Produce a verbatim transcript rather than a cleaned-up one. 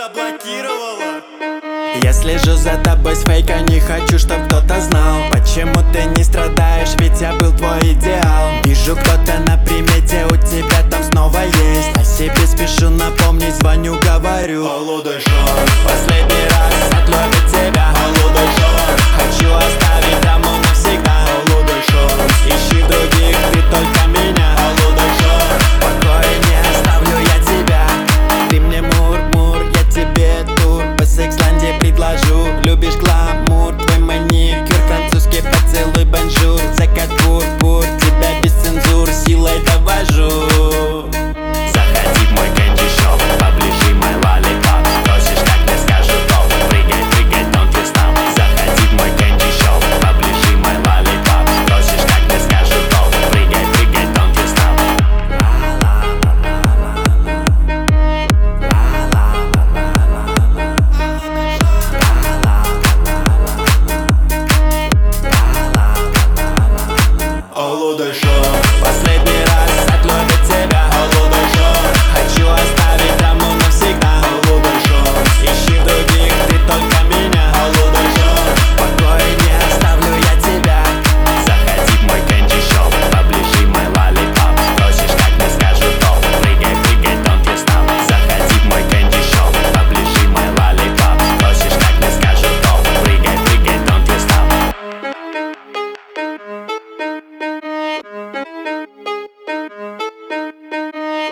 заблокировала. Я слежу за тобой с фейка, не хочу, чтоб кто-то знал. Почему ты не страдаешь, ведь я был твой идеал. Вижу, кто-то на примете, у тебя там снова есть. О себе спешу напомнить, звоню, говорю: алло, дай шанс. Последний